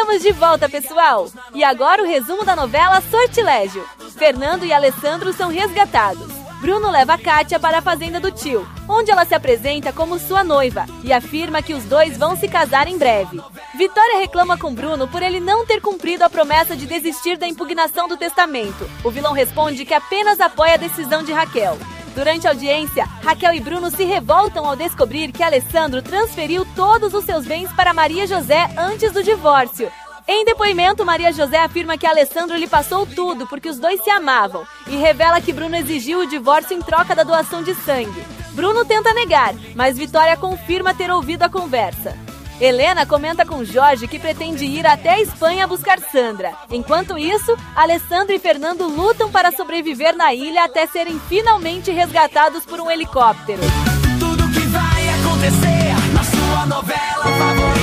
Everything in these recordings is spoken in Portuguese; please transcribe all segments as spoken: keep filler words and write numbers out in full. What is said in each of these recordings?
Estamos de volta, pessoal! E agora o resumo da novela Sortilégio. Fernando e Alessandro são resgatados. Bruno leva a Kátia para a fazenda do tio, onde ela se apresenta como sua noiva e afirma que os dois vão se casar em breve. Vitória reclama com Bruno por ele não ter cumprido a promessa de desistir da impugnação do testamento. O vilão responde que apenas apoia a decisão de Raquel. Durante a audiência, Raquel e Bruno se revoltam ao descobrir que Alessandro transferiu todos os seus bens para Maria José antes do divórcio. Em depoimento, Maria José afirma que Alessandro lhe passou tudo porque os dois se amavam e revela que Bruno exigiu o divórcio em troca da doação de sangue. Bruno tenta negar, mas Vitória confirma ter ouvido a conversa. Helena comenta com Jorge que pretende ir até a Espanha buscar Sandra. Enquanto isso, Alessandro e Fernando lutam para sobreviver na ilha até serem finalmente resgatados por um helicóptero. Tudo que vai acontecer na sua novela favorita.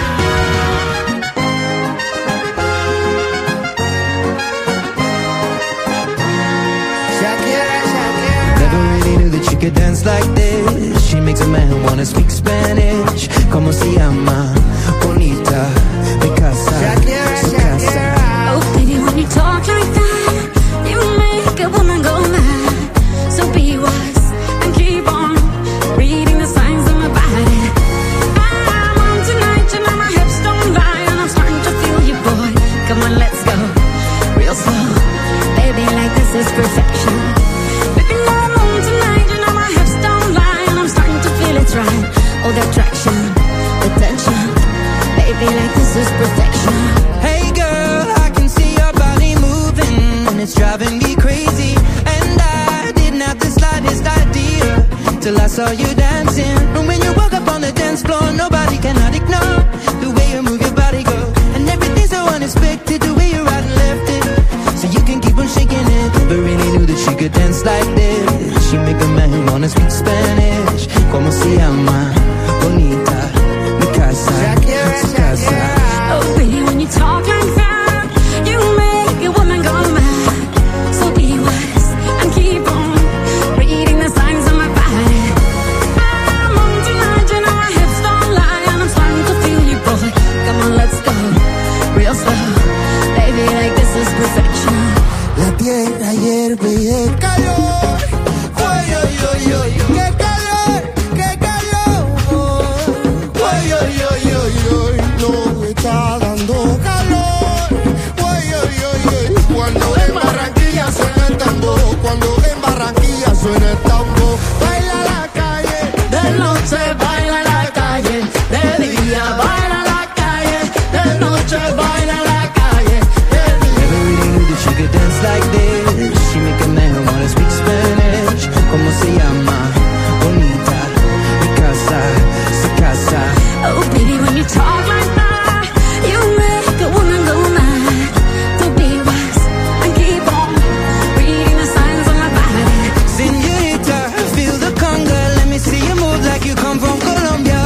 She could dance like this. She makes a man wanna speak Spanish. Como se llama? Bonita, mi casa, su casa. Oh, baby, when you talk like that, you make a woman go mad. So be wise and keep on reading the signs of my body. I'm on tonight, you know my hips don't lie, and I'm starting to feel you, boy. Come on, let's go real slow. Baby, like this is perfection. It's right, oh the attraction, the tension, baby like this is perfection. Hey girl, I can see your body moving, and it's driving me crazy. And I didn't have the slightest idea till I saw you dancing. And when you walk up on the dance floor, nobody cannot ignore the way you move your body, girl. And everything's so unexpected, the way you right and left it, so you can keep on shaking it. Never really knew that she could dance like this. She make a man wanna speak Spanish. Como se llama? Bonita, mi casa, su casa. Oh baby, when you talk like that, you make a woman go mad. So be wise and keep on reading the signs of my body. I'm on tonight, you know my hips don't lie, and I'm starting to feel you, boy. Come on, let's go real slow. Baby, like this is perfection. La tierra hierve y el calor. Oy, oy, oy, oy, oy. ¡Qué calor! ¡Qué calor! Oy, oy, oy, oy, oy. No está dando calor. Oy, oy, oy, oy. Cuando en Barranquilla suena el tambor, cuando en Barranquilla suena el tambor, baila la calle, de noche baila la calle, de día baila la calle, de noche baila la calle, de día. Never really knew that she could dance like this. She make a man wanna speak Spanish. Como se llama? Bonita, mi casa, su casa. Oh baby, when you talk like that, you make a woman go mad. So be wise and keep on reading the signs on my body. Señorita, feel the conga. Let me see you move like you come from Colombia.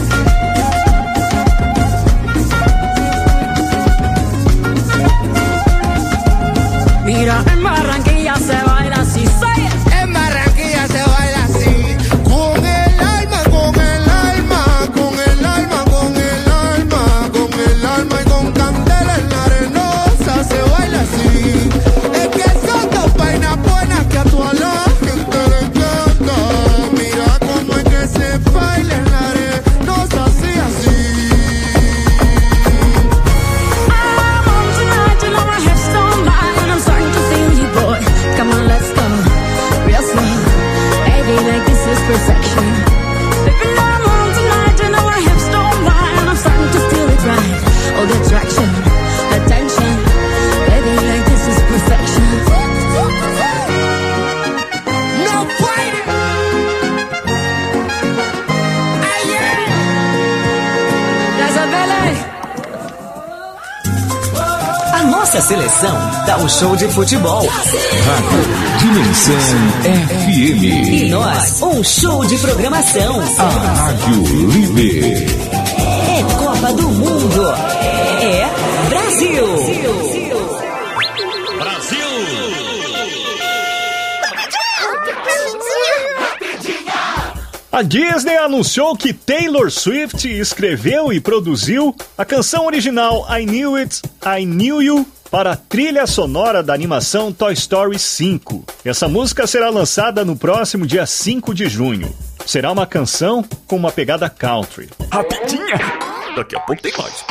Mira, en Barranquilla se baila así, say it. En Barranquilla se baila así. Con el alma, con el alma, con el alma, con el alma, con el alma y con candela en la arenosa se baila así. Es que son dos vainas buenas que a toda la gente le encanta. Mira cómo es que se baila en la arenosa así, así. I'm on tonight, you know my hips don't lie, and I'm starting to feel you, boy. Come on, let's go real slow. Baby, like this is perfection. Baby, I'm on tonight, you know my hips don't lie, and I'm starting to feel it right. Oh, the attraction, the tension. Baby, like this is perfection. No fighting. Ay, yeah. Casa Bele. A nossa seleção dá um show de futebol. Dimensão F M. E nós, um show de programação. A Rádio Líder. É Copa do Mundo. É Brasil. A Disney anunciou que Taylor Swift escreveu e produziu a canção original I Knew It, I Knew You para a trilha sonora da animação Toy Story cinco. Essa música será lançada no próximo dia cinco de junho. Será uma canção com uma pegada country. Rapidinha! Daqui a pouco tem mais.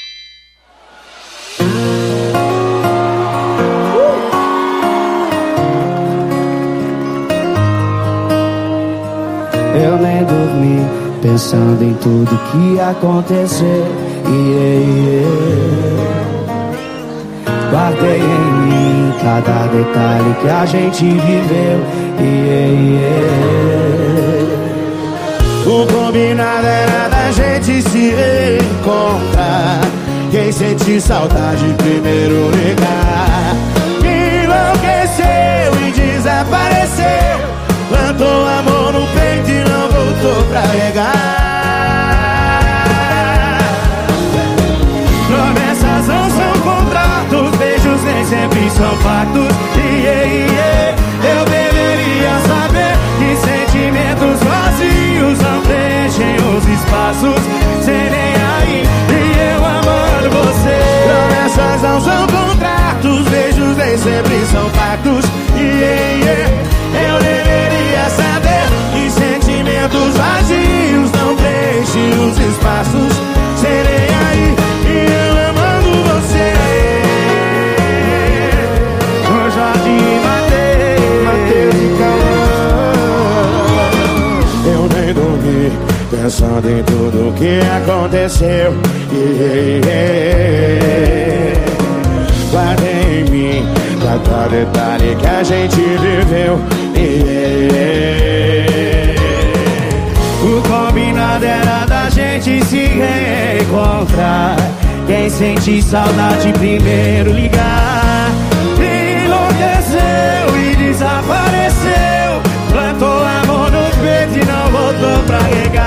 Eu nem dormi, pensando em tudo que ia acontecer. Yeah, yeah. Guardei em mim cada detalhe que a gente viveu. Yeah, yeah. O combinado era da gente se encontrar. Quem sentir saudade primeiro ligar. Enlouqueceu e desapareceu. Plantou amor no peito e não voltou pra regar. Promessas não são contratos, beijos nem sempre são fatos. Yeah, yeah. Eu deveria saber que sentimentos vazios não preenchem os espaços. Sem nem aí, e eu amando você. Promessas não são contratos, beijos nem sempre são fatos. Yeah, yeah. Eu deveria saber que sentimentos vazios não preenchem os espaços. Serei aí e eu amando você. Com Jorge e Mateus, Mateus e Cauã. Eu nem dormi, pensando em tudo que aconteceu. Yeah, yeah. Guardei em mim cada detalhe que a gente viveu. Yeah. O combinado era da gente se reencontrar. Quem sente saudade primeiro ligar. Enlouqueceu e desapareceu. Plantou amor no peito e não voltou pra regar.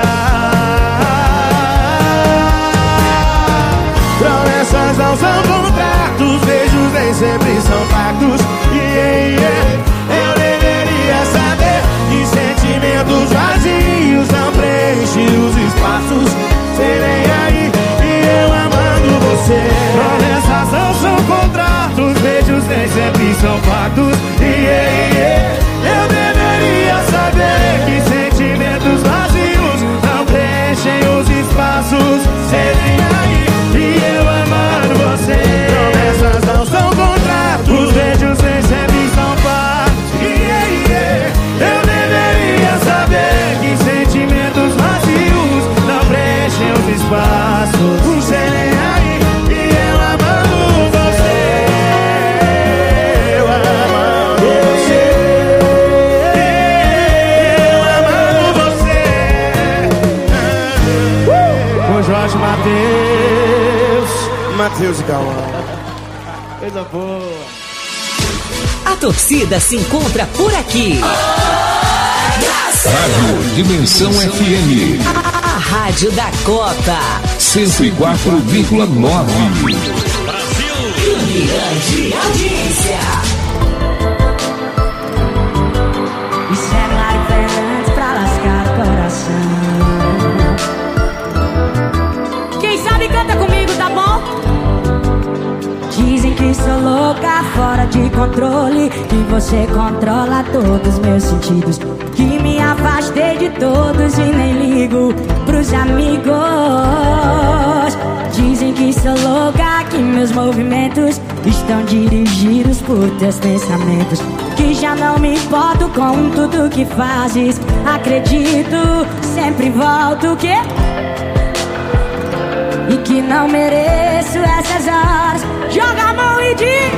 Promessas não são contratos, beijos nem sempre são pactos. Yeah, yeah. Eu deveria saber que sentimentos vazios não preenchem os espaços. Serei aí e eu amando você. Promessas não são contratos, beijos nem sempre são pactos. Yeah, yeah. Eu deveria saber que sentimentos vazios não preenchem os espaços. Serei aí e eu amando você. Promessas não são contratos, beijos nem sempre são pactos. Yeah, yeah. Eu deveria saber que sentimentos vazios não preenchem os espaços. Serei aí e eu amando você. Eu amando você. Eu amando você. Com Jorge Mateus, Mateus e Cauã. Coisa boa. A torcida se encontra por aqui. Rádio Dimensão F M. A, a rádio da Copa. cento e quatro vírgula nove. Brasil. Grande audiência. Isso é Mari Fernandes pra lascar o coração. Quem sabe canta comigo, tá bom? Dizem que sou louca, fora de controle, que você controla todos meus sentidos, que me afastei de todos e nem ligo pros amigos. Dizem que sou louca, que meus movimentos estão dirigidos por teus pensamentos, que já não me importo com tudo que fazes. Acredito, sempre volto, que e que não mereço essas horas. Joga a mão e diz: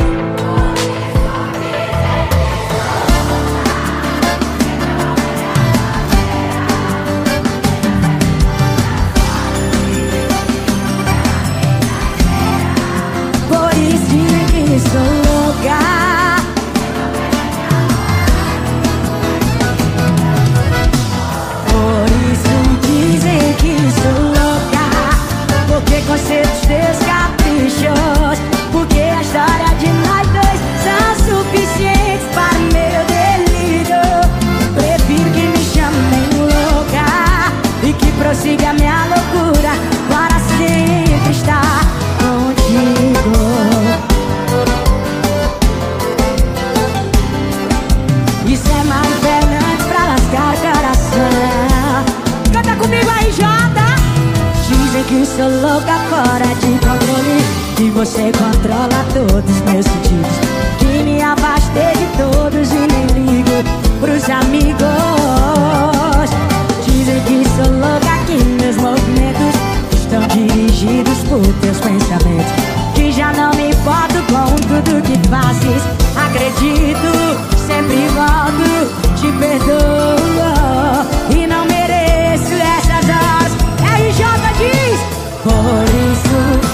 por isso dizem que sou louca. Por isso dizem que sou louca, porque conceitos teus caprichos, porque a história de nós sou louca fora de controle, que você controla todos os meus sentidos, que me afastei de todos e nem ligo pros amigos. Dizem que sou louca, que meus movimentos estão dirigidos por teus pensamentos, que já não me importo com tudo que fazes. Acredito, sempre volto, te perdoo e não mereço essas horas. R J diz, por isso,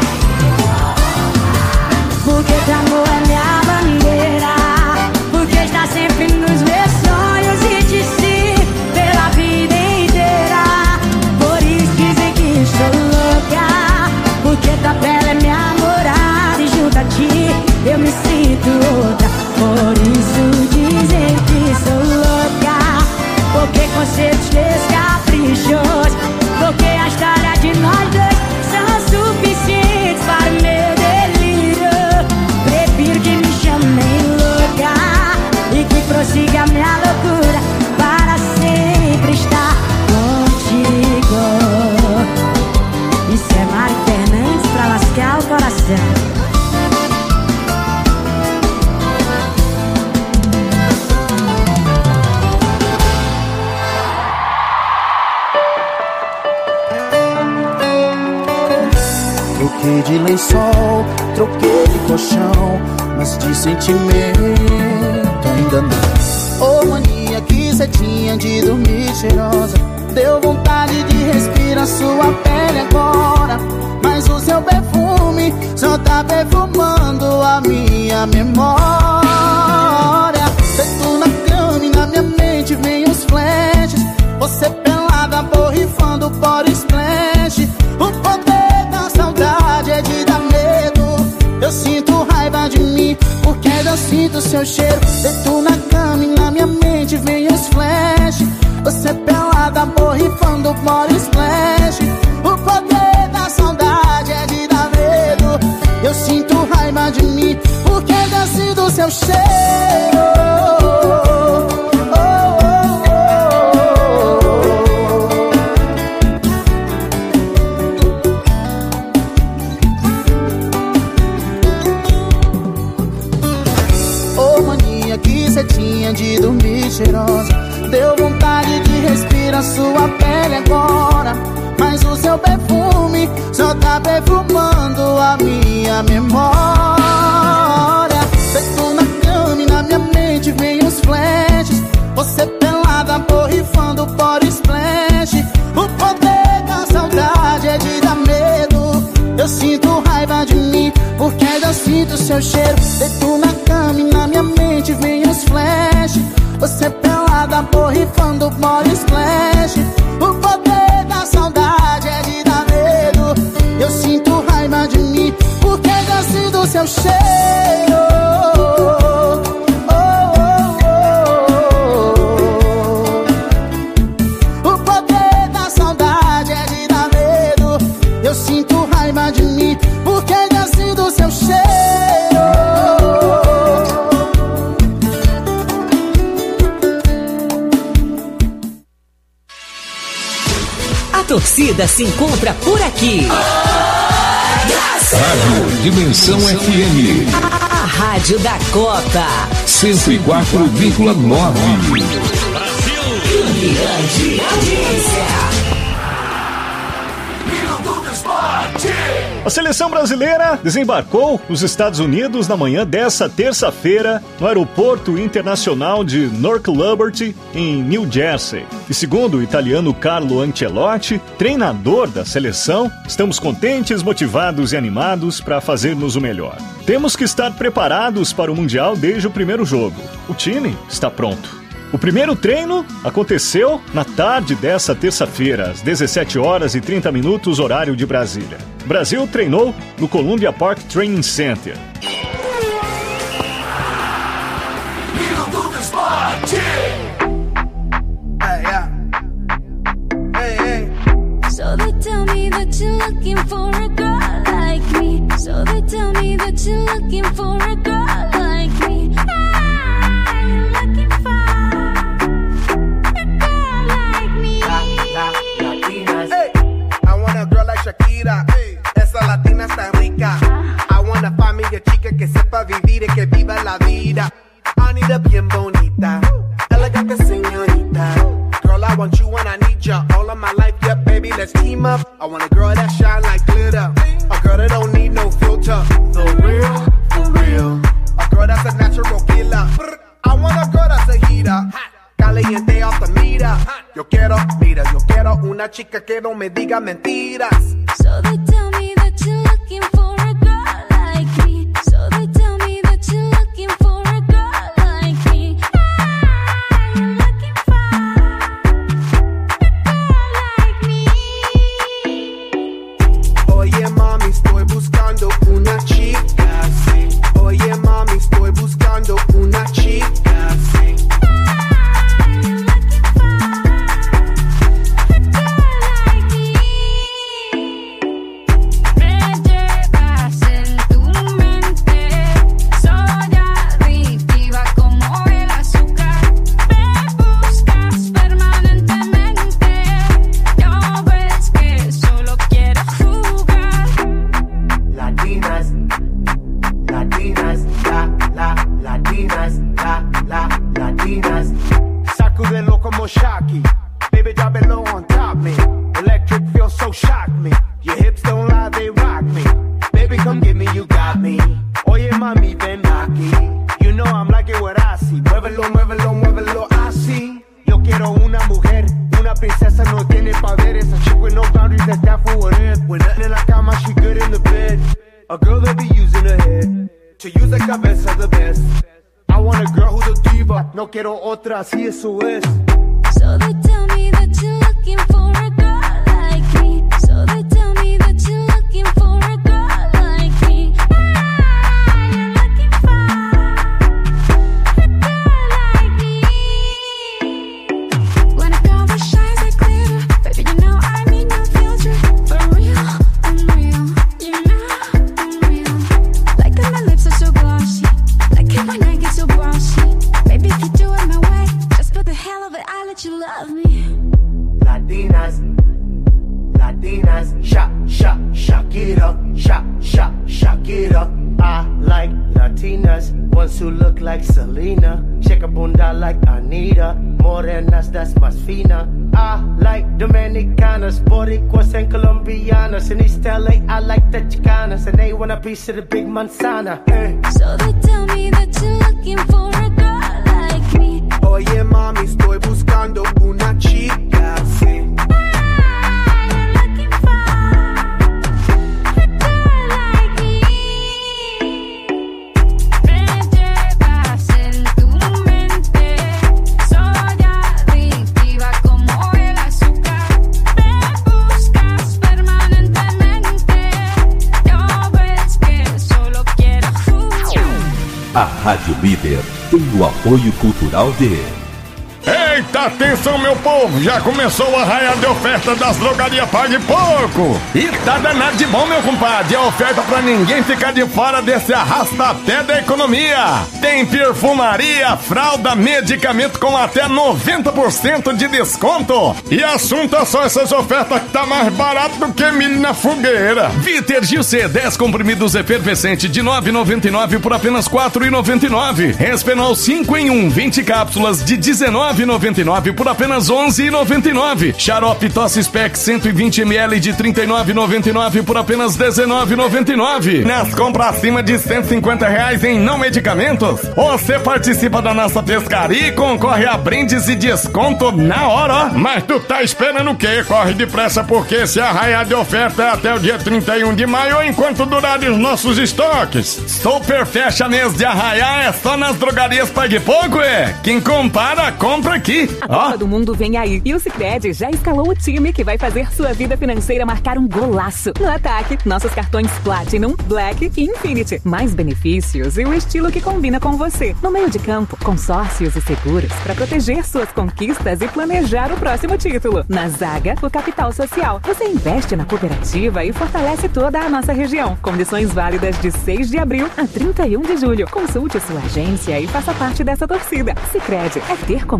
porque teu amor é minha bandeira, porque está sempre nos meus sonhos e te sigo pela vida inteira. Por isso dizem que sou louca, porque tua pele é minha morada e junto a ti eu me sinto outra. Por isso dizem que sou louca, porque concertos meus caprichos, porque a história de nós dois são suficientes para o meu delírio. Prefiro que me chamem louca e que prossiga a minha loucura para sempre estar contigo. Isso é Mari Fernandes pra lascar o coração. Troquei de lençol, troquei de colchão, mas de sentimento ainda não. Ô mania que cê tinha de dormir cheirosa, deu vontade de respirar sua pele agora, mas o seu perfume só tá perfumando a minha memória. Deito na cama e na minha mente vem os flashes, você pelada borrifando body splash. O poder da saudade é de dar medo, eu sinto raiva de mim porque eu sinto seu cheiro. Deito na cama e na minha mente vem os flashes, você pelada borrifando body splash. O poder da saudade é de dar medo, eu sinto raiva de mim porque eu sinto seu cheiro. De dormir cheirosa, deu vontade de respirar sua pele agora, mas o seu perfume só tá perfumando a minha memória. Deito na cama e na minha mente vem os flashes, você pelada borrifando body splash. O poder da saudade é de dar medo, eu sinto raiva de mim porque eu sinto seu cheiro. Deito na cama e na minha mente vem os flashes, você pelada borrifando body splash. O poder da saudade é de dar medo, eu sinto raiva de mim porque eu sinto seu cheiro. Oh, oh, oh, oh. O poder da saudade é de dar medo, eu sinto raiva de mim porque eu sinto seu cheiro. A torcida se encontra por aqui. Rádio Dimensão F M. A, a rádio da Copa. cento e quatro vírgula nove. Brasil. Grande audiência. A seleção brasileira desembarcou nos Estados Unidos na manhã dessa terça-feira no Aeroporto Internacional de Newark Liberty, em New Jersey. E segundo o italiano Carlo Ancelotti, treinador da seleção, estamos contentes, motivados e animados para fazermos o melhor. Temos que estar preparados para o Mundial desde o primeiro jogo. O time está pronto. O primeiro treino aconteceu na tarde dessa terça-feira, às dezessete horas e trinta minutos, horário de Brasília. O Brasil treinou no Columbia Park Training Center. So they tell me that you're looking for a girl like me. So they tell me that you're looking for a girl like me. I'm looking for a girl like me. Hey, I want a girl like Shakira. quiere que viva la vida. Anita bien bonita, elegante señorita. Girl, I want you and I need ya all of my life, yeah, baby, let's team up. I want a girl that shine like glitter, a girl that don't need no filter. The real, for real, a girl that's a natural killer. I want a girl that's a heater, caliente off the meter. Yo quiero, mira, yo quiero una chica que no me diga mentiras. So they tell me that you're looking for a girl like me. So they tell me that you're looking for a girl like me. Ah, you're looking for a girl like me. Oye mami, estoy buscando una chica así. Oye mami, estoy buscando una chica así. Sacudelo como Shocky, baby drop it low on top me. Electric feel so shock me. Your hips don't lie, they rock me. Baby come get me, you got me. Oye mami ven aquí. You know I'm like it what I see. Muévelo, muévelo, muévelo así. Yo quiero una mujer, una princesa no tiene poderes. A chick with no boundaries, that's that for what it. When nothing in la cama, she good in the bed. A girl that be using her head to use the cabeza the best. I want a girl who's a diva. No quiero otra, así eso es. So they tell me that you're looking for a girl like me. So they tell me that you're looking for a girl like me. Ah, you're looking for a girl like me. When a girl that shines like glitter, baby, you know I need no filter. For real, I'm real. You know I'm real. Like that my lips are so glossy. Like it when I get so bossy. Baby, if you do it my way, just for the hell of it, I let you love me. Latinas, Latinas, shak, shak, Shakira, shak, shak, Shakira. I like Latinas, ones who look like Selena, shake a bunda like Anita, morenas, that's más fina. I like Dominicanas, Boricuas and Colombianas. In East L A, I like the Chicanas, and they want a piece of the big manzana. Eh. So they tell me that you're looking for a girl like me. Oye mami, estoy buscando una chica así. Ah, you're looking for a girl like me. Me llevas en tu mente, soy adictiva como el azúcar. Me buscas permanentemente, no ves que solo quiero jugar. A Rádio Líder tem o apoio cultural de... Eita, atenção meu povo, já começou o arraial de oferta das drogarias Pague Pouco. E tá danado de bom, meu compadre, é oferta pra ninguém ficar de fora desse arrasta-pé da economia. Tem perfumaria, fralda, medicamento com até noventa por cento de desconto. E assunto é só essas ofertas que tá mais barato do que milho na fogueira. Vitergil C, dez comprimidos efervescente de nove reais e noventa e nove centavos por apenas quatro reais e noventa e nove centavos. Respenol cinco em um, vinte cápsulas de dezenove reais e noventa e nove centavos por apenas onze reais e noventa e nove centavos. Xarope Tosse Spec cento e vinte mililitros de trinta e nove reais e noventa e nove centavos por apenas dezenove reais e noventa e nove centavos. Nas compras acima de cento e cinquenta reais em não medicamentos, você participa da nossa pescaria e concorre a brindes e desconto na hora, ó. Mas tu tá esperando o quê? Corre depressa, porque esse arraial de oferta é até o dia trinta e um de maio, enquanto durarem os nossos estoques. Super fecha mês de arraial é só nas drogarias Pague Pouco, é? Quem compara, compra aqui. A Copa do Mundo vem aí e o Sicredi já escalou o time que vai fazer sua vida financeira marcar um golaço. No ataque, nossos cartões Platinum, Black e Infinity. Mais benefícios e o estilo que combina com você. No meio de campo, consórcios e seguros para proteger suas conquistas e planejar o próximo título. Na zaga, o capital social. Você investe na cooperativa e fortalece toda a nossa região. Condições válidas de seis de abril a trinta e um de julho. Consulte sua agência e faça parte dessa torcida. Sicredi é ter com quem comprar.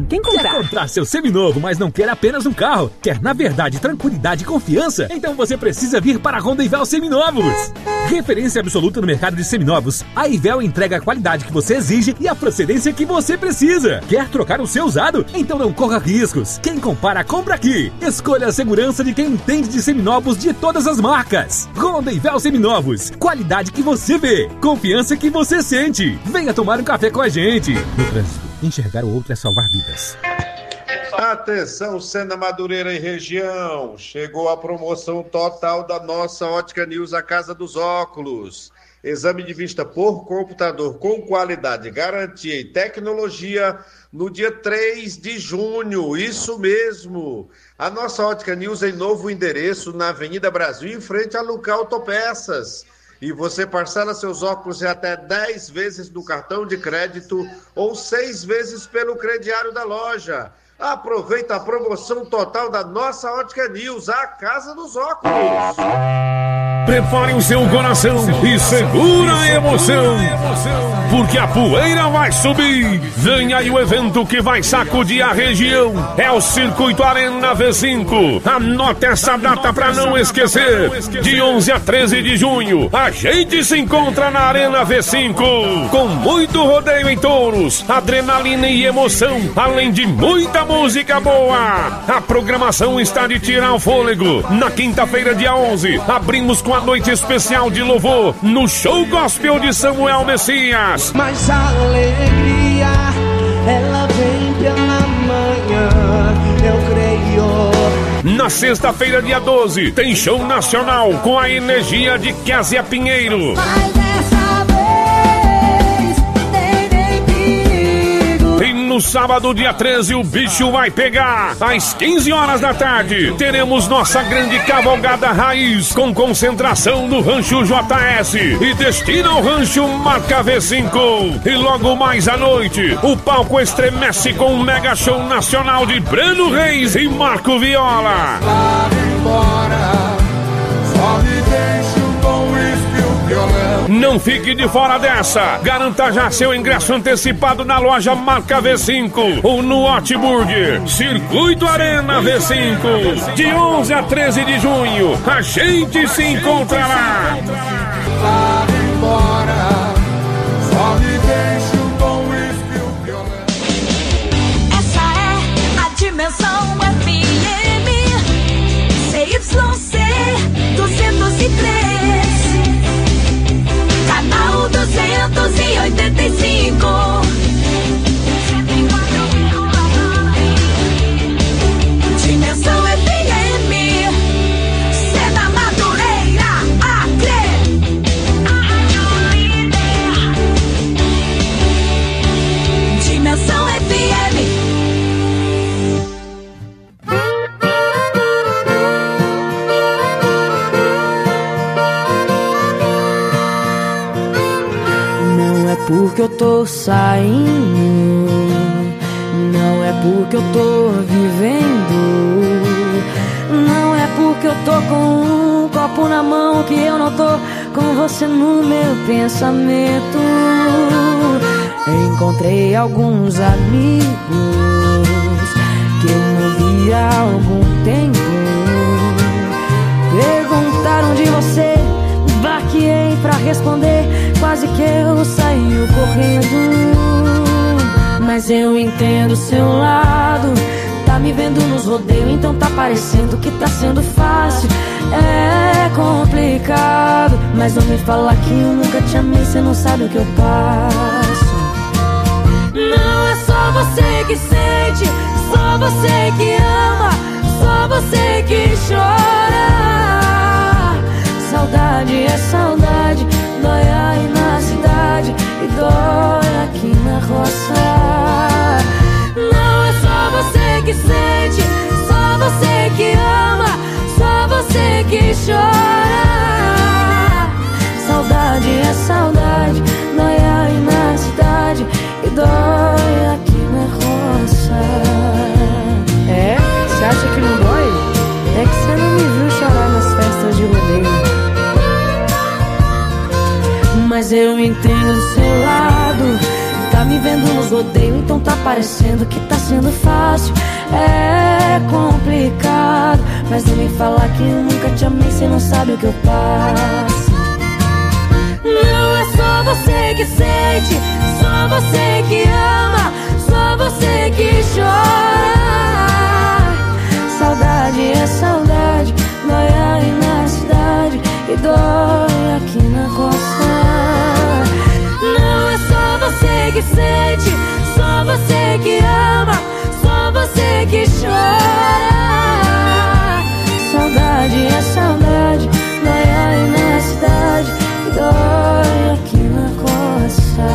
Quer comprar seu seminovo, mas não quer apenas um carro? Quer, na verdade, tranquilidade e confiança? Então você precisa vir para a Honda Ivel Seminovos. Referência absoluta no mercado de seminovos, a Ivel entrega a qualidade que você exige e a procedência que você precisa. Quer trocar o seu usado? Então não corra riscos. Quem compara, compra aqui. Escolha a segurança de quem entende de seminovos de todas as marcas. Honda Ivel Seminovos. Qualidade que você vê. Confiança que você sente. Venha tomar um café com a gente. No trânsito, enxergar o outro é salvar vidas. Atenção, Sena Madureira e região. Chegou a promoção total da nossa Ótica News, a Casa dos Óculos. Exame de vista por computador com qualidade, garantia e tecnologia no dia três de junho. Isso mesmo. A nossa Ótica News em novo endereço na Avenida Brasil, em frente a Luca Autopeças. E você parcela seus óculos em até dez vezes no cartão de crédito ou seis vezes pelo crediário da loja. Aproveita a promoção total da nossa Ótica News, a Casa dos Óculos. Prepare o seu coração e segura a emoção, porque a poeira vai subir. Vem aí o evento que vai sacudir a região. É o Circuito Arena V cinco. Anote essa data pra não esquecer. De onze a treze de junho, a gente se encontra na Arena V cinco. Com muito rodeio em touros, adrenalina e emoção, além de muita música boa. A programação está de tirar o fôlego. Na quinta-feira, dia onze, abrimos com a noite especial de louvor no Show Gospel de Samuel Messias. Mas a alegria, ela vem pela manhã, eu creio. Na sexta-feira, dia doze, tem show nacional com a energia de Kézia Pinheiro. Mas dessa vez, tem nem perigo. E no sábado, dia treze, o bicho vai pegar. Às quinze horas da tarde, teremos nossa grande cavalgada raiz, com concentração no Rancho J S e destino ao Rancho Marca V cinco. E logo mais à noite, o palco estremece com um mega show nacional de Breno Reis e Marco Viola. Vai embora, só me deixa com uísque o violão. Não fique de fora dessa. Garanta já seu ingresso antecipado na loja Marca V cinco ou no Hotburger. Circuito Arena V cinco. De onze a treze de junho, a gente se encontra lá. Vai embora, só me deixa com uísque o violão. Essa é a Dimensão F M C Y C duzentos e três, canal duzentos e oitenta e cinco. Dimensão F M, Sena Madureira, Acre. Dimensão F M. Não é porque eu tô saindo, não é porque eu tô vivendo, não é porque eu tô com um copo na mão que eu não tô com você no meu pensamento. Encontrei alguns amigos que eu não via há algum tempo. Perguntaram de você, vaqueei pra responder, quase que eu saí correndo. Mas eu entendo o seu lado, tá me vendo nos rodeios, então tá parecendo que tá sendo fácil. É complicado, mas não me fala que eu nunca te amei, cê não sabe o que eu passo. Não é só você que sente, só você que ama, só você que chora. Saudade é saudade, dói aí na cidade e dói aqui na roça. Não é só você que sente, só você que ama, só você que chora. Saudade é saudade, dói aí na cidade e dói aqui na roça. É? Você acha que não dói? É que você não me viu chorar nas festas de rodeio. Mas eu entendo do seu lado, tá me vendo nos odeio, então tá parecendo que tá sendo fácil. É complicado, mas não me falar que eu nunca te amei, cê não sabe o que eu passo. Não é só você que sente, só você que ama, só você que chora. Saudade é saudade, dói aí na cidade e dói aqui na costa. Não é só você que sente, só você que ama, só você que chora. Saudade é saudade, dói aí na cidade e dói aqui na costa.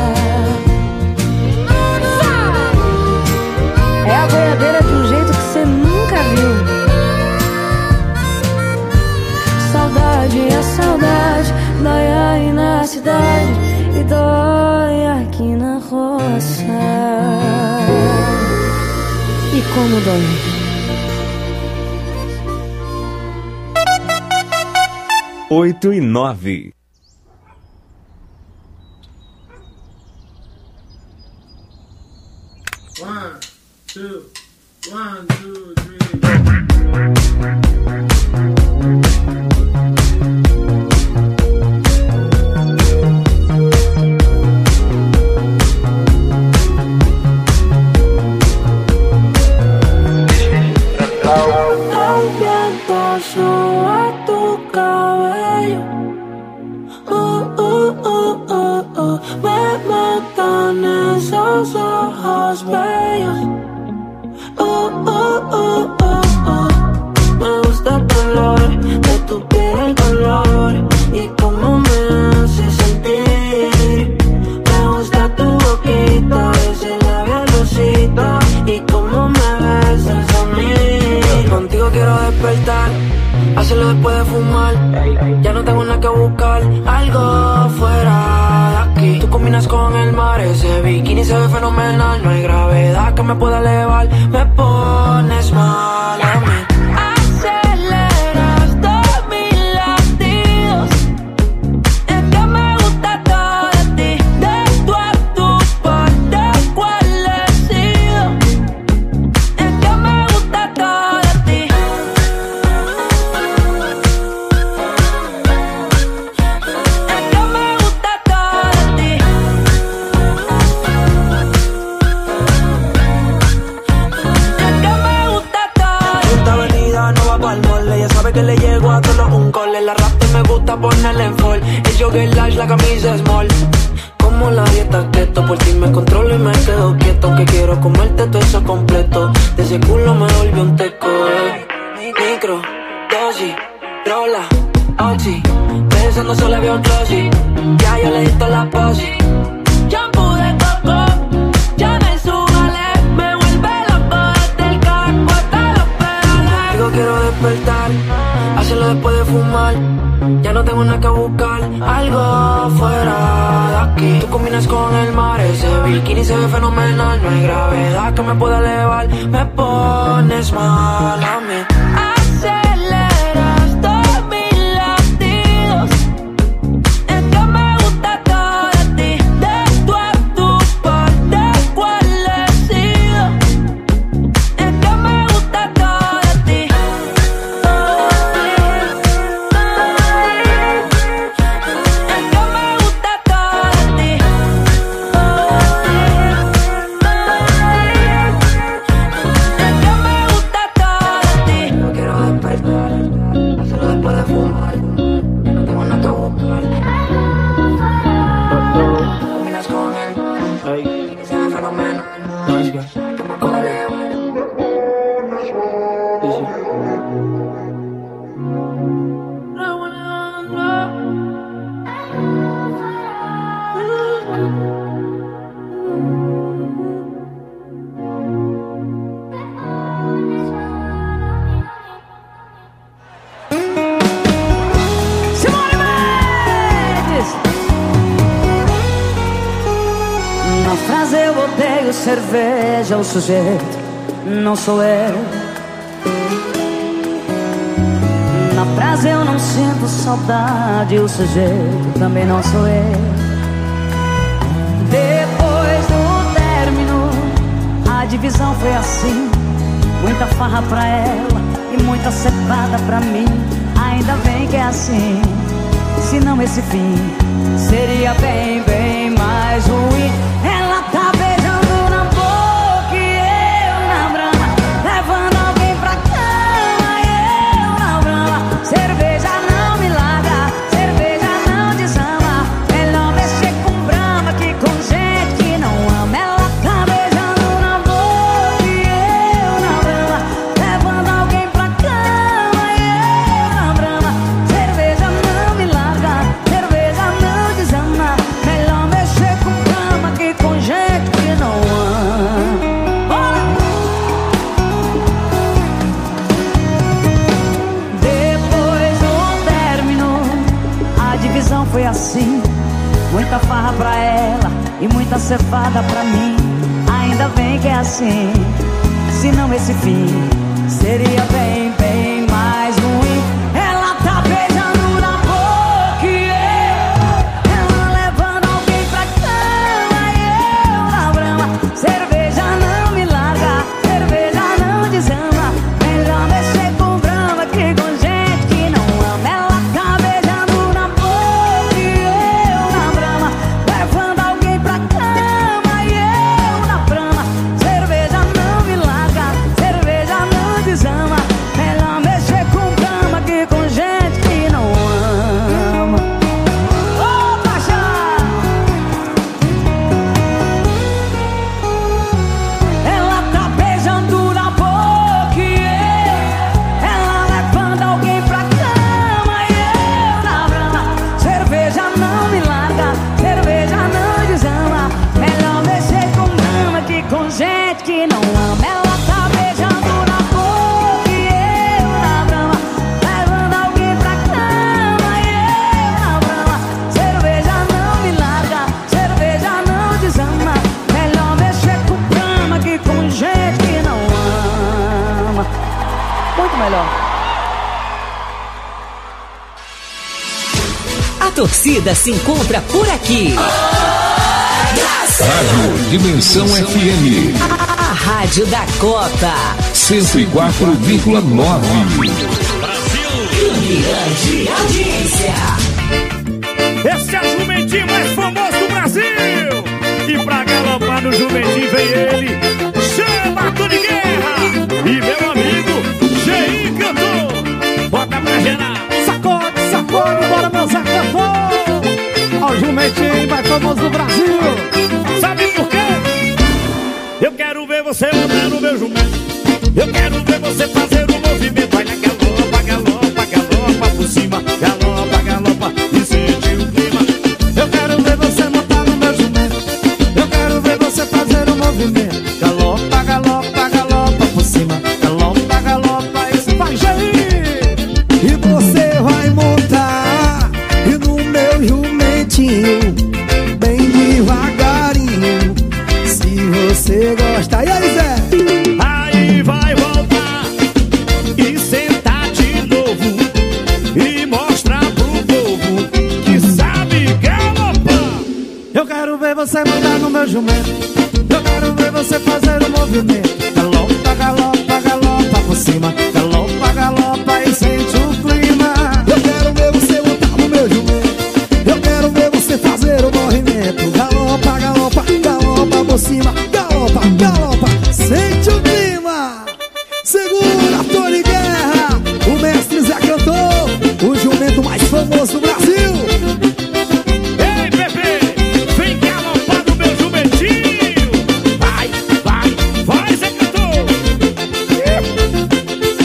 É a boiadeira de um jeito que você nunca viu. Saudade é saudade, dói aí na cidade e dói aqui na roça. E como dói. Oito e nove. One, two, one, two, three. El viento sube tu cabello. Uh, uh, uh, uh, uh. Me matan esos ojos bellos. Uh, uh, uh, uh, uh. Me gusta el color de tu piel, el color y cómo me hace sentir. Me gusta tu boquita, ese labial rosita y cómo me besas a mí. Contigo quiero despertar, hacerlo después de fumar. Ya no tengo nada que buscar, algo fuera de aquí. Tú combinas con el mar, ese bikini se ve fenomenal. No hay gravedad que me pueda elevar, me pones mal a mí. Aceleras todos mis latidos, es que me gusta todo de ti. De tú a tu parte, ¿cuál he sido? Es que me gusta todo de ti. Es que me gusta todo de ti. Es que me gusta todo. Esta avenida no va pa'l mole, ella sabe que le llego a todos un cole. La rap me gusta ponerle en fall, el jogger large, la camisa small. Como la dieta keto, por ti me controlo y me quedo quieto. Aunque quiero comerte todo eso completo, de ese culo me volví un teco, eh. Micro, dosis, rola, oxi, pensando solo había un glossy. Ya yo le di toda la posi. Shampoo de coco, ya me subale, me vuelve loco desde el carro hasta los pedales. Digo quiero despertar, hacerlo después de fumar. Ya no tengo nada que buscar, algo fuera de aquí. Tú combinas con el mar, ese bikini se ve fenomenal. No hay gravedad que me pueda elevar, me pones mal a mí. Aceleras todos mis latidos, es que me gusta todo de ti. De tú a tu parte, ¿cuál he sido? Es que me gusta todo de ti. Es que me gusta todo de ti. Es que me gusta todo de ti. No quiero despertar, hacerlo después de fumar. Ya no tengo nada que buscar. Combinas con él, y se ve fenomenal. ¿Cómo le va? Simone Mendes! Na frase eu odeio cerveja, o sujeito não sou eu. Na frase eu não sinto saudade, o sujeito também não sou eu. Depois do término visão foi assim, muita farra pra ela e muita cepada pra mim. Ainda bem que é assim, senão esse fim seria bem, bem mais ruim. Ela tá beijando na boca e eu na brama, levando alguém pra cama e eu na brama. Cerveja não me larga, cerveja não desama. Melhor mexer com brama que com gente que não ama. Ela tá beijando na boca e eu na brama, levando alguém pra cama e eu na brama. Cerveja não me larga, cerveja não desama. Melhor mexer com brama que com gente que não ama. Bora! Depois do término, a divisão foi assim, muita farra pra ela e muita cevada pra mim. Ainda bem que é assim, senão esse fim seria bem, bem mais ruim. Ela tá beijando na boca e eu, ela levando alguém pra cama e eu na brama. Cerveja não me larga, cerveja não desama. Melhor mexer com brama que com gente que não ama. Ela tá beijando na boca e eu na brama, levando alguém pra cama e eu na brama. Cerveja não me larga, cerveja não desama. Melhor mexer com brama que com gente que não ama. Ô, paixão! Ela tá beijando na boca e eu, ela levando alguém pra cama e eu na brama. Cerveja não me larga, cerveja não desama. Melhor mexer com brama que com gente que não ama. Ela tá beijando na boca e eu na brama, levando alguém pra cama e eu na brama. Cerveja não me larga, cerveja não desama. Melhor mexer com brama que com gente que não ama. Muito melhor. A torcida se encontra por aqui. Rádio Dimensão F M A rádio da Copa. cento e quatro vírgula nove. Grande audiência. Esse é o jumentinho mais famoso do Brasil. E pra galopar no jumentinho vem ele, chama Tony Guerra. E meu amigo Gei Cantor. Bota pra gerar. Sacode, sacode, bora dançar cantor. Ó o jumentinho mais famoso do Brasil. Sabe por quê? Eu quero ver você montar no meu jumento. Eu quero ver você fazer o movimento. Olha, galopa, galopa, galopa por cima. Galopa, galopa e sente o clima. Eu quero ver você montar no meu jumento. Eu quero ver você fazer o movimento. Galopa, galopa, galopa por cima. Galopa, galopa e vai gerir. E você vai montar e no meu jumentinho, bem devagarinho, se você gosta. E aí, Zé? Aí vai voltar e sentar de novo e mostrar pro povo que sabe galopar. Eu quero ver você montar no meu jumento. Eu quero ver você fazer o movimento. Galopa, galopa, galopa por cima. Galopa, galopa e sente o clima. Eu quero ver você montar no meu jumento. Eu quero ver você fazer o movimento. Galopa, galopa, galopa por cima. Galopa, galopa, sente o clima. Segura, Tony Guerra, o mestre Zé Cantor, o jumento mais famoso do Brasil. Ei, bebê, vem galopar no meu jumentinho. Vai, vai, vai, Zé Cantor.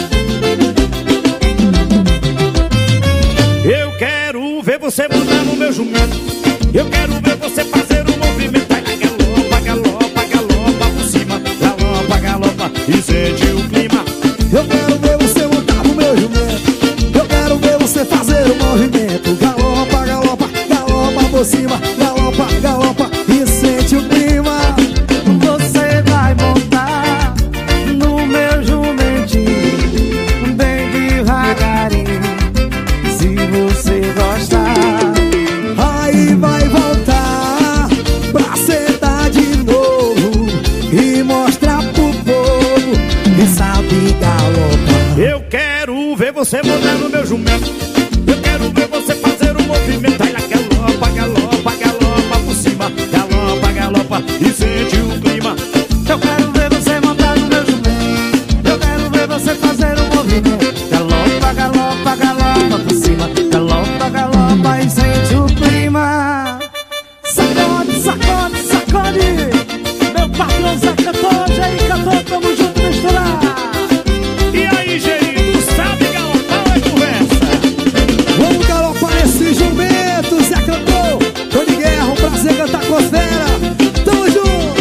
você montar no meu jumento. Eu quero ver você fazer um movimento. Aí lá galopa, galopa, galopa por cima. Galopa, galopa e sente o clima. Eu quero ver você montar no meu jumento. Eu quero ver você fazer um movimento. Galopa, galopa, galopa por cima. Galopa, galopa e sente o clima. Sacode, sacode, sacode. Meu patrão Zé Cantor, Jair Cantor, tamo junto misturar. E aí, Jair, tu sabe galopar ou é conversa? Vamos galopar esse jumento, Zé Cantor. Tô de guerra, um prazer cantar com as feras. Tamo junto.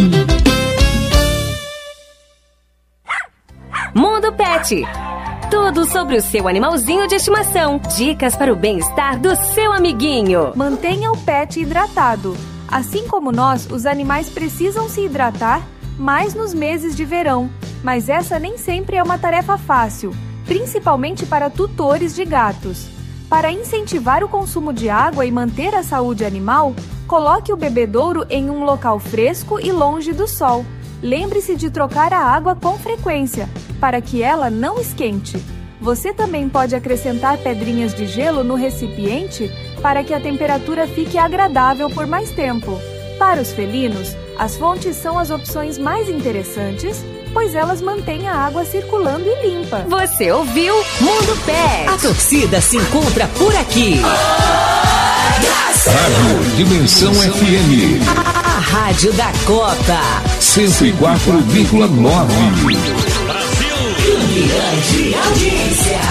Mundo Pet. Tudo sobre o seu animalzinho de estimação. Dicas para o bem-estar do seu amiguinho. Mantenha o pet hidratado. Assim como nós, os animais precisam se hidratar mais nos meses de verão. Mas essa nem sempre é uma tarefa fácil, principalmente para tutores de gatos. Para incentivar o consumo de água e manter a saúde animal, coloque o bebedouro em um local fresco e longe do sol. Lembre-se de trocar a água com frequência, para que ela não esquente. Você também pode acrescentar pedrinhas de gelo no recipiente para que a temperatura fique agradável por mais tempo. Para os felinos, as fontes são as opções mais interessantes, pois elas mantêm a água circulando e limpa. Você ouviu Mundo Pet. A torcida se encontra por aqui. Rádio Dimensão F M. A rádio da Copa. cento e quatro vírgula nove. Grande audiência.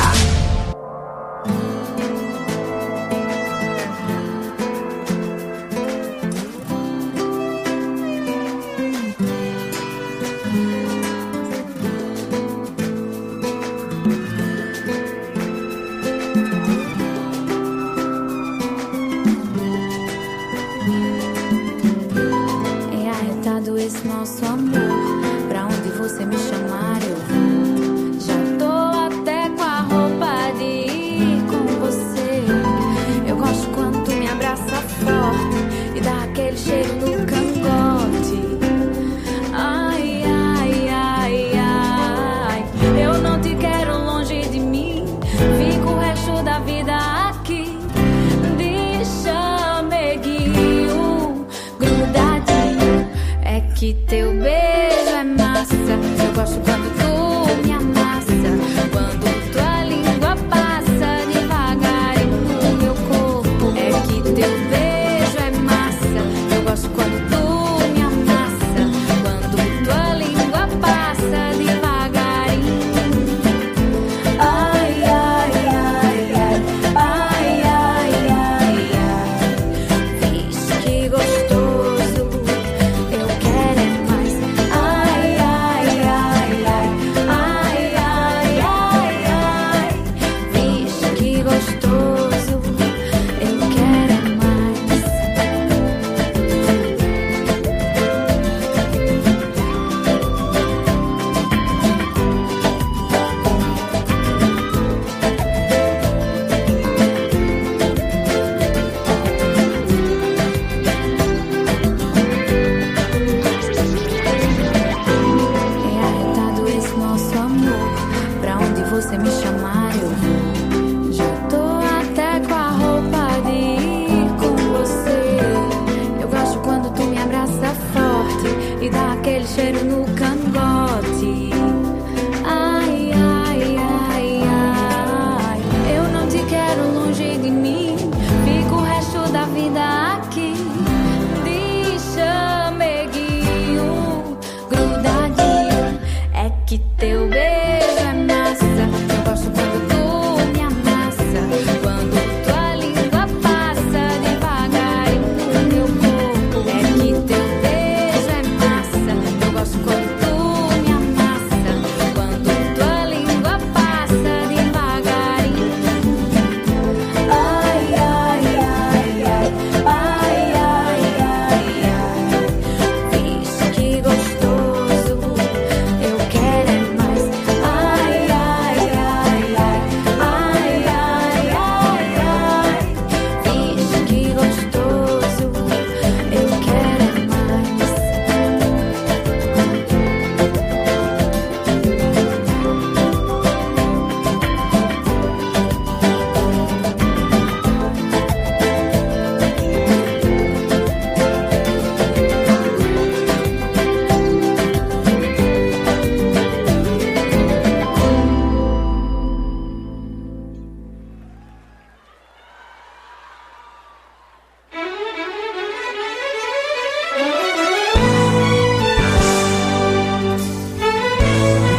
É arretado esse nosso amor. Pra onde você me chamar eu vou. Já tô até com a roupa de ir com você. Eu gosto quando tu me abraça forte e dá aquele cheiro no cangote. Ai, ai, ai, ai. Eu não te quero longe de mim. Fico o resto da vida aqui. Deixa, meguinho, grudadinho. É que teu beijo é massa. Eu gosto quando tu me amassa. Quando tua língua passa devagarinho no meu corpo. É que teu beijo é massa. Eu gosto quando tu me amassa. Quando tua língua passa devagarinho. Ai, ai, ai, ai. Ai, ai, ai, ai. Vixe, que gostoso. Eu quero é mais. Ai, ai, ai, ai.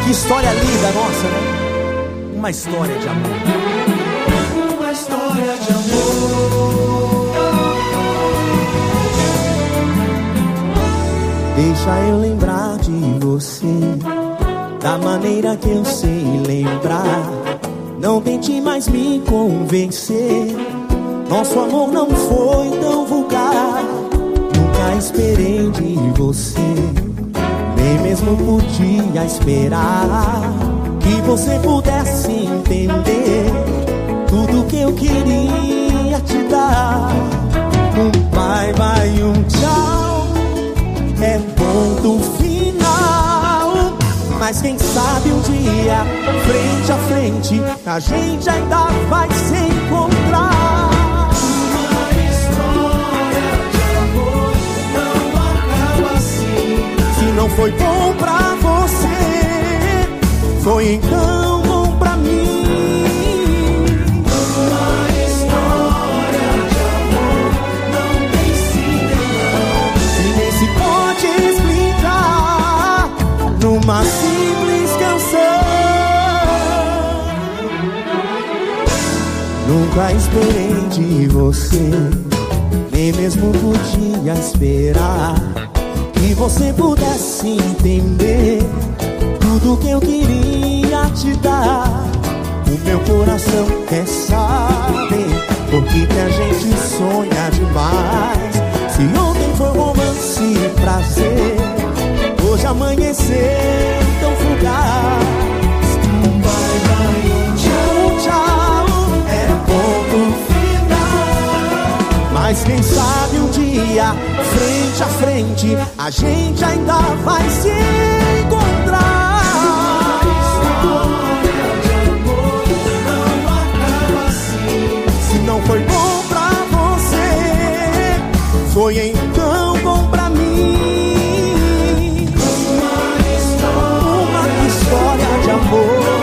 Que história linda, nossa, né? Uma história de amor. Uma história de amor. Deixa eu lembrar de você, da maneira que eu sei lembrar. Não tente mais me convencer. Nosso amor não foi tão vulgar. Nunca esperei de você, nem mesmo podia esperar que você pudesse entender tudo que eu queria te dar. Um bye bye, um tchau, é ponto final. Mas quem sabe um dia, frente a frente, a gente ainda vai se encontrar. Uma história de amor não acaba assim. Se não foi bom pra você, foi então bom pra mim. Uma história de amor não tem fim não. E nem se pode explicar numa simples canção. Nunca esperei de você, nem mesmo podia esperar que você pudesse entender tudo que eu queria te dar. O meu coração quer saber por que que a gente sonha demais. Se ontem foi romance e prazer, hoje amanheceu tão fugaz. Bye bye, um Tchau, tchau, é ponto final. Mas quem sabe um dia, frente a frente, a gente ainda vai se encontrar. Se não foi bom pra você, foi então bom pra mim. Uma história de amor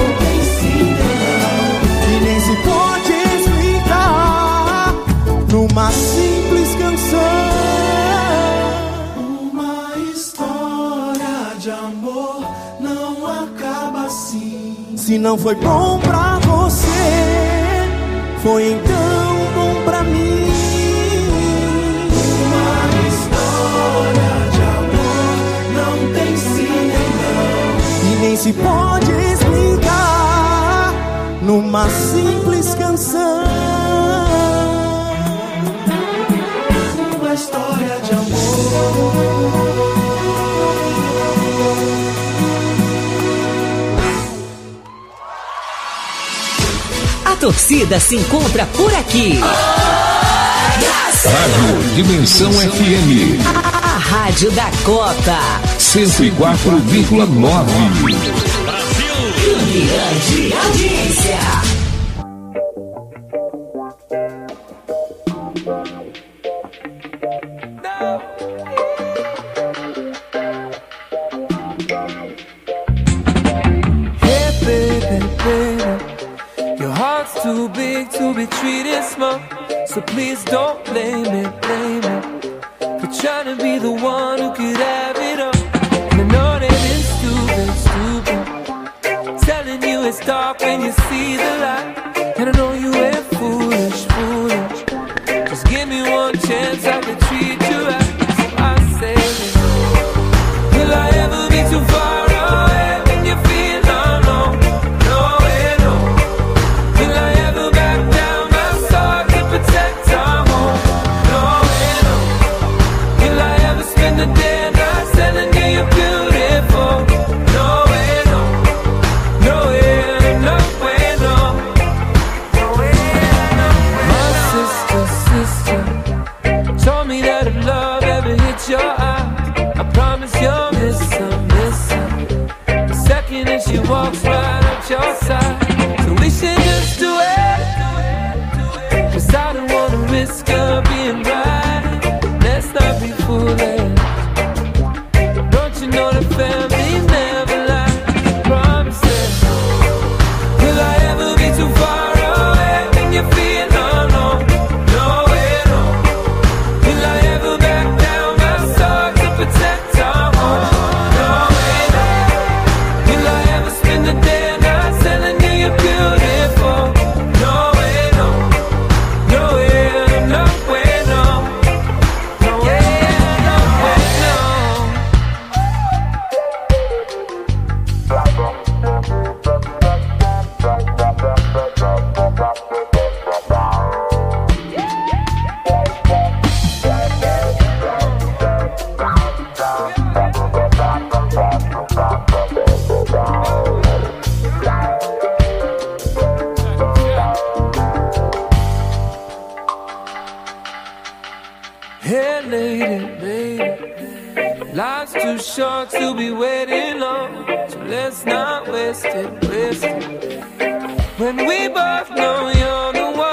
que nem se pode explicar numa simples canção. Uma história de amor não acaba assim. Se não foi bom pra você, foi então bom pra mim. Uma história de amor não tem fim não. E nem se pode explicar numa simples canção. Uma história de amor. A torcida se encontra por aqui. Rádio Dimensão F M. A, a rádio da Copa. cento e quatro vírgula nove. Grande audiência. Hey baby, baby, your heart's too big to be treated small. So please don't blame me, blame me for trying to be the one who could have it all. And I know that it's stupid, stupid, telling you it's dark when you see the light. And I know you ain't foolish, foolish. Just give me one chance, I can treat you right. So I say, will I ever be too far away when you feel alone? No way, no. Will I ever back down my sword to protect our home? No way, no. Will I ever spend the day and night telling you you're beautiful? No way, no. No way, no way, no. No way, no way. My sister, sister told me that if love ever hits your eye, I promise you'll miss her, miss her the second that she walks right up your side. So we should just do it, 'cause I don't wanna risk her being right. Let's not be foolish. Don't you know the family never lies? Promises. Will I ever be too far away when you feel alone? No way, no. Will I ever back down my sword to protect our home? No way, no. Will I ever too short to be waiting long, so let's not waste it, waste it. When we both know you're the one.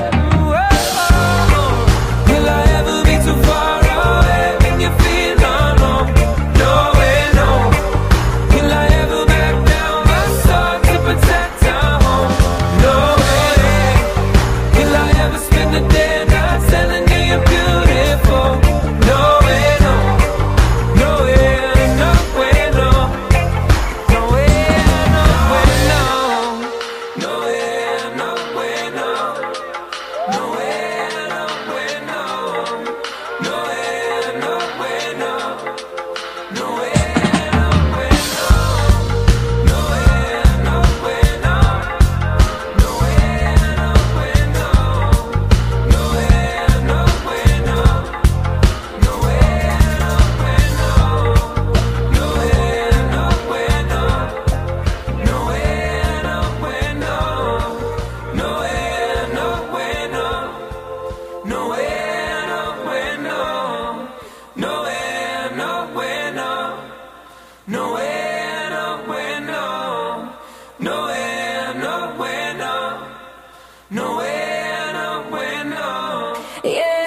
Will I ever be too far away when you feel alone? No way, no. Will I ever back down my sword to protect our home? No way. Will I ever spend the day not telling you you're beautiful? No way, no. No way, no way, no. No way, no way, no. No way, no way, no. No way, no way, no. No way, no way, no. No way, no way, no. No way, no way, no. No way, no way, no. No way, no way, no. No way, no way, no. No way, no way, no. No way, no way, no. No way, no way, no. No way, no way, no. No way, no way, no. No way, no way, no. No way, no way, no. No way, no way, no. Yeah.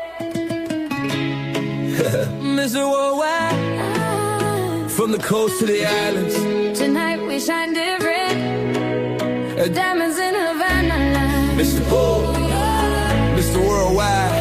Mister Worldwide, from the coast to the islands. Tonight we shine different. Diamonds in Havana line. Mister Bull, Mister Worldwide,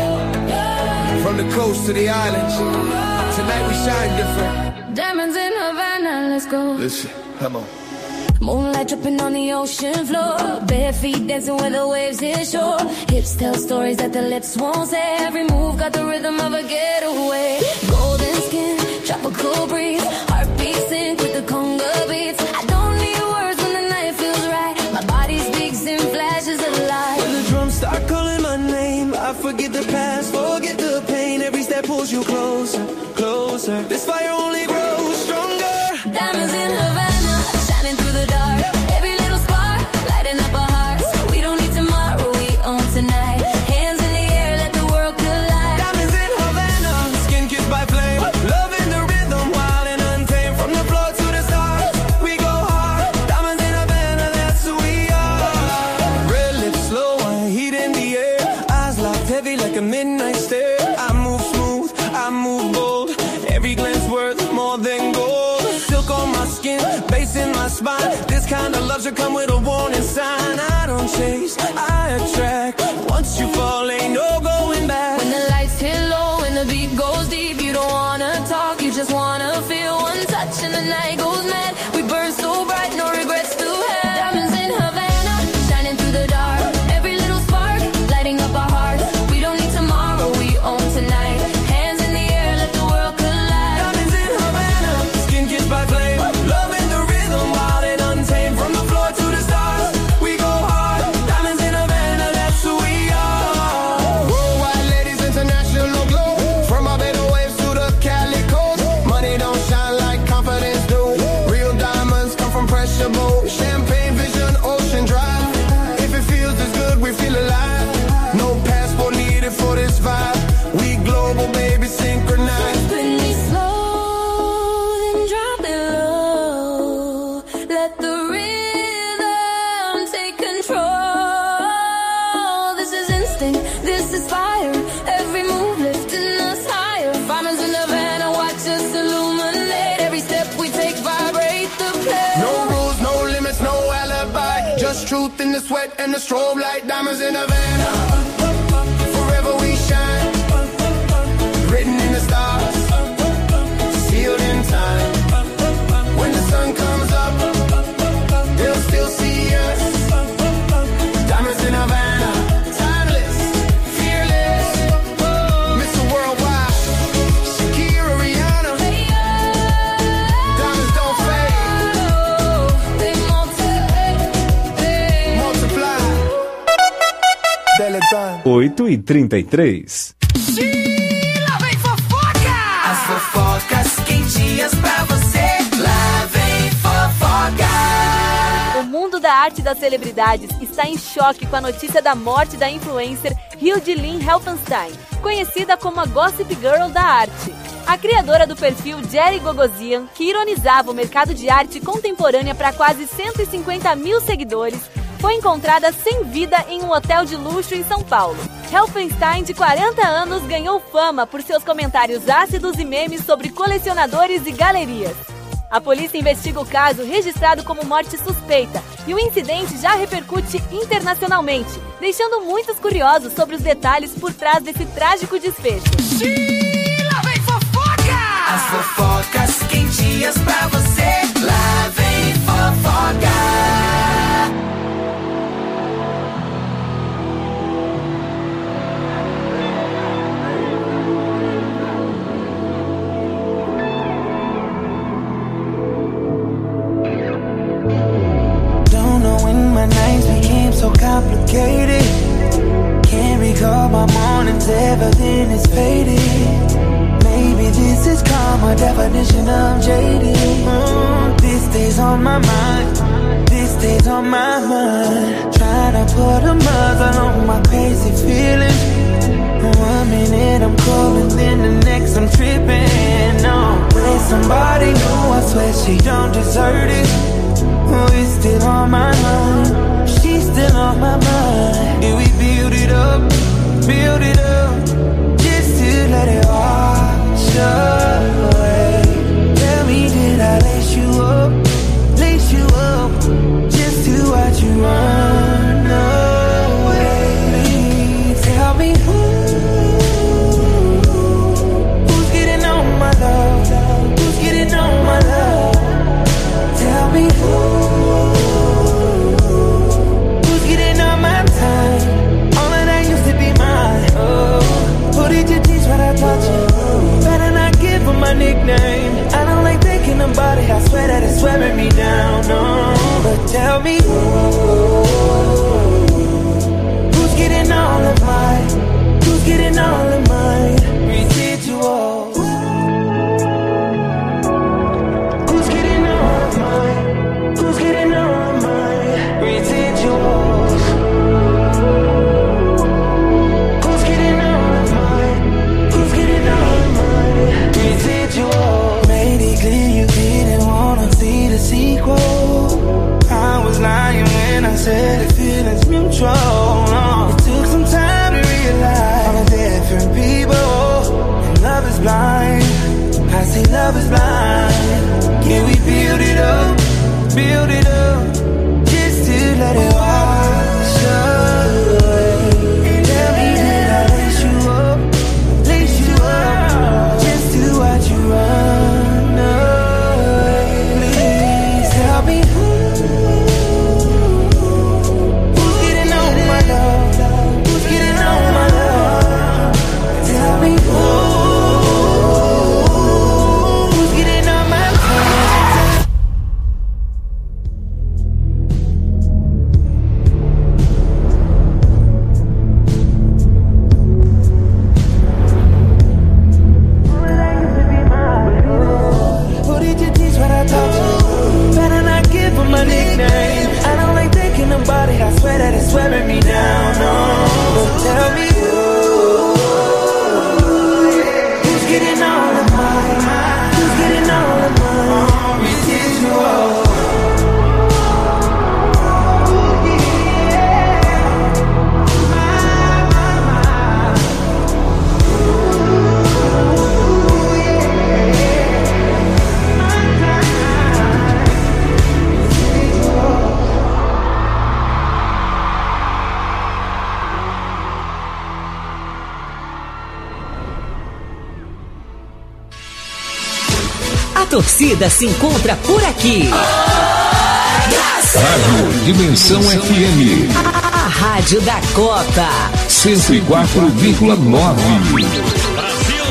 from the coast to the islands. Tonight we shine different. Diamonds in Havana, let's go. Listen, come on. Moonlight dripping on the ocean floor. Bare feet dancing when the waves hit shore. Hips tell stories that the lips won't say. Every move got the rhythm of a getaway. Golden skin, tropical breeze. Heartbeat sync with the conga beats. I don't need words when the night feels right. My body speaks in flashes of light. When the drums start calling my name, I forget the past, forget the pain. Every step pulls you closer, closer. This fire only grows stronger. Diamonds in Havana, shining through the dark. Every little spark, lighting up our hearts. We don't need tomorrow, we own tonight. Hands in the air, let the world collide. Diamonds in Havana, skin kissed by flame. Love in the rhythm, wild and untamed. From the floor to the stars, we go hard. Diamonds in Havana, that's who we are. Red lips, slow wine, heat in the air. Eyes locked heavy like a midnight stare. I move smooth, I move bold. Every glance worth more than gold. Silk on my skin, bass in my spine. This kind of love should come with a warning sign. I don't chase, I attract. Once you fall, ain't no going back. When the lights hit low and the beat goes deep, you don't wanna talk, you just wanna feel one touch and the night goes mad. We burn so bright, no regrets to have. Diamonds in Havana, shining through the dark. Every little spark, lighting up our hearts. We don't need tomorrow, we own tonight. Hands in the air, let the world collide. Diamonds in Havana, skin kissed by flame. Love in the rhythm, wild and untamed. From the floor to the stars, we go hard. Diamonds in Havana, that's who we are. Worldwide ladies, international glow. From our better waves to the Cali coast. Money don't shine like confidence do. Real diamonds come from pressure boat. Champagne vision, ocean drive. If it feels as good, we feel alive. No passport needed for this vibe. We global, baby, synchronized. Spin me slow, then drop it low. Let the rhythm take control. This is instinct, this is fire. Every move lifting us higher. Diamonds in Havana, watch us illuminate. Every step we take, vibrate the place. No rules, no limits, no alibi. Just truth in the sweat and the strobe light. Diamonds in Havana, forever we shine. Written in the stars, sealed in time. When the sun comes up, they'll still see us. Diamonds in Havana, timeless, fearless. Mister Worldwide, Shakira, Rihanna. Diamonds don't fade, They multiply. multiply. Dele time. oito e trinta e três. Lá vem fofoca! As fofocas quentinhas pra você. Lá vem fofoca! O mundo da arte das celebridades está em choque com a notícia da morte da influencer Hildilyn Helfenstein, conhecida como a Gossip Girl da arte. A criadora do perfil Jerry Gogosian, que ironizava o mercado de arte contemporânea para quase cento e cinquenta mil seguidores, foi encontrada sem vida em um hotel de luxo em São Paulo. Helfenstein, de quarenta anos, ganhou fama por seus comentários ácidos e memes sobre colecionadores e galerias. A polícia investiga o caso, registrado como morte suspeita, e o incidente já repercute internacionalmente, deixando muitos curiosos sobre os detalhes por trás desse trágico desfecho. Lá vem fofoca! As fofocas quentinhas pra você. Lá vem fofoca! My nights became so complicated. Can't recall my mornings, everything is faded. Maybe this is karma, definition of jaded. mm, This stays on my mind, this stays on my mind. Trying to put a muzzle on my crazy feelings. One minute I'm cool and then the next I'm tripping. No, with somebody new, I swear she don't deserve it. Oh, it's still on my mind. She's still on my mind. Did we build it up, build it up, just to let it wash away? Tell me, did I lace you up, lace you up, just to watch you run away? Please tell me who, who's getting on my love, who's getting on my love? Tell me who. My nickname, I don't like thinking about it. I swear that it's wearing me down. No, but tell me who, who's getting all of mine? Who's getting all of mine? Residuals. Who's getting all of mine? Who's getting all of mine? Residuals. Who's getting all of mine? Who's getting all of mine? Residual. Made it clear you didn't wanna see the sequel. I was lying when I said the feeling's mutual. No. It took some time to realize I'm a different people, and love is blind. I say love is blind. Can we build it up, build it up, just to let it wash away? Tell me, did I lace you up, lace you up, just to watch you run away? Please tell me who, who's getting on my love, who's getting on my love? Tell me who. My nickname, I don't like thinking about it. I swear that it's wearing me down. No, but tell me who, who's getting all of mine? Who's getting all of mine? Residual. A torcida se encontra por aqui. Rádio Dimensão F M. A, a rádio da Copa. cento e quatro vírgula nove. Brasil.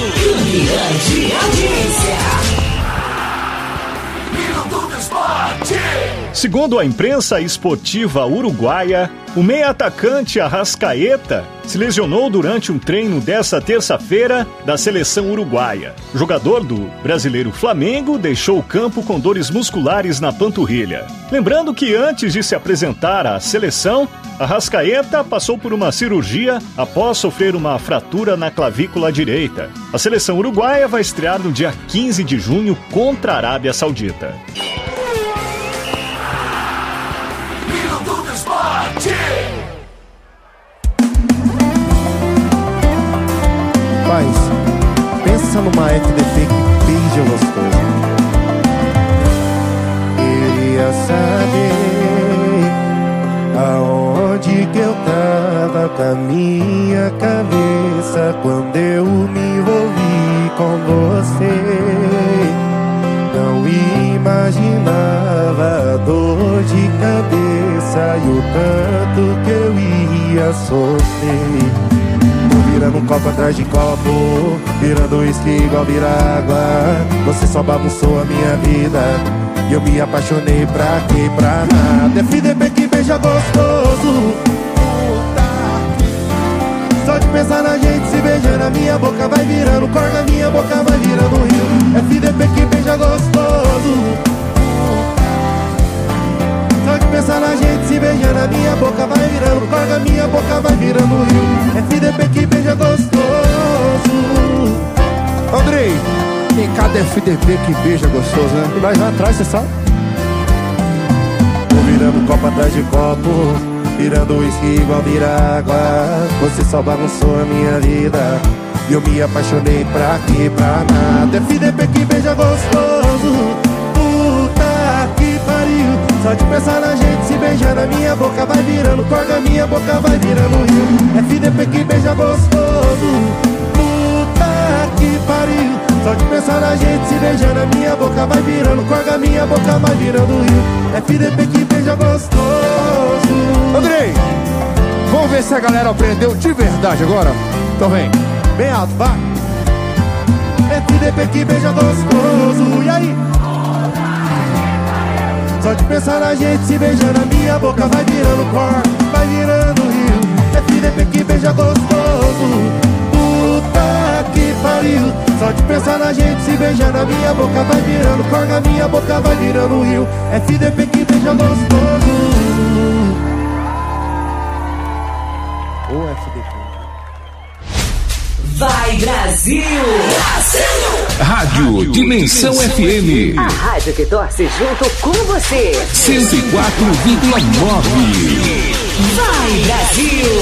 Grande audiência. Minuto do Esporte. Segundo a imprensa esportiva uruguaia, o meia-atacante Arrascaeta se lesionou durante um treino desta terça-feira da seleção uruguaia. O jogador do brasileiro Flamengo deixou o campo com dores musculares na panturrilha. Lembrando que antes de se apresentar à seleção, Arrascaeta passou por uma cirurgia após sofrer uma fratura na clavícula direita. A seleção uruguaia vai estrear no dia quinze de junho contra a Arábia Saudita. Paz, pensa numa F D P que beija gostoso. Queria saber aonde que eu tava com a minha cabeça quando eu me envolvi com você. Não imaginava a dor de cabeça e o tanto que eu ia sofrer. Virando um copo atrás de copo, virando uísque igual vira água. Você só bagunçou a minha vida e eu me apaixonei pra quê, pra nada. F D P que beija gostoso. Só de pensar na gente se beijando, a minha boca vai virando corda, minha boca vai virando rio. F D P que beija gostoso. Só de pensar na gente se beijando, a minha boca vai virando corda, minha boca vai virando rio. F D P que beija gostoso. Andrei, em cada F D P que beija gostoso, né? Nós lá atrás, você sabe? Vou virando copo atrás de copo, virando uísque igual vira água. Você só bagunçou a minha vida e eu me apaixonei pra quê, pra nada. F D P que beija gostoso. Puta que pariu. Só de pensar na gente se beijando, a minha boca vai virando corda, minha boca vai virando rio. F D P que beija gostoso. Puta que pariu. Só de pensar na gente se beijando, a minha boca vai virando corda, minha boca vai virando rio. F D P que beija gostoso. Andrei, vamos ver se a galera aprendeu de verdade agora. Então vem, bem alto, vai. F D P que beija gostoso. E aí? Só de pensar na gente se beijando, a minha boca vai virando cor, vai virando rio. F D P que beija gostoso. Puta que pariu. Só de pensar na gente se beijando, a minha boca vai virando cor, a minha boca vai virando rio. F D P que beija gostoso. Ô F D P. Vai Brasil! Brasil! Rádio Dimensão F M. A rádio que torce junto com você. cento e quatro vírgula nove. Vai Brasil!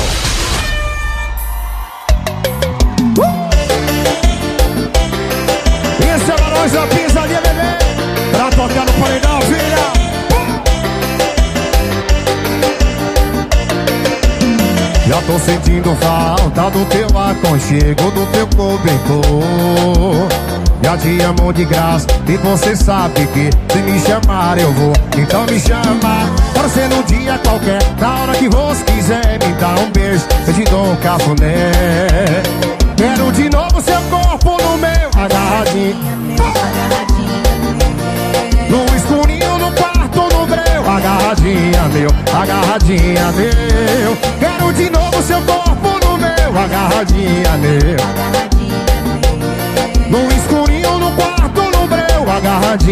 Esse é o Barões da Pisadinha, bebê. Pra tocar no paredão, filha. Já tô sentindo falta do teu aconchego, do teu cobertor. Já te amo de graça e você sabe que se me chamar eu vou. Então me chama, pode ser num dia qualquer, na hora que você quiser me dar um beijo, eu te dou um cafuné. Quero de novo seu corpo no meu, agarradinho, no escurinho, no quarto, no breu. Agarradinha meu, agarradinha meu. Quero de novo seu corpo no meu, agarradinha meu. No escurinho, no quarto, no breu. Agarradinha.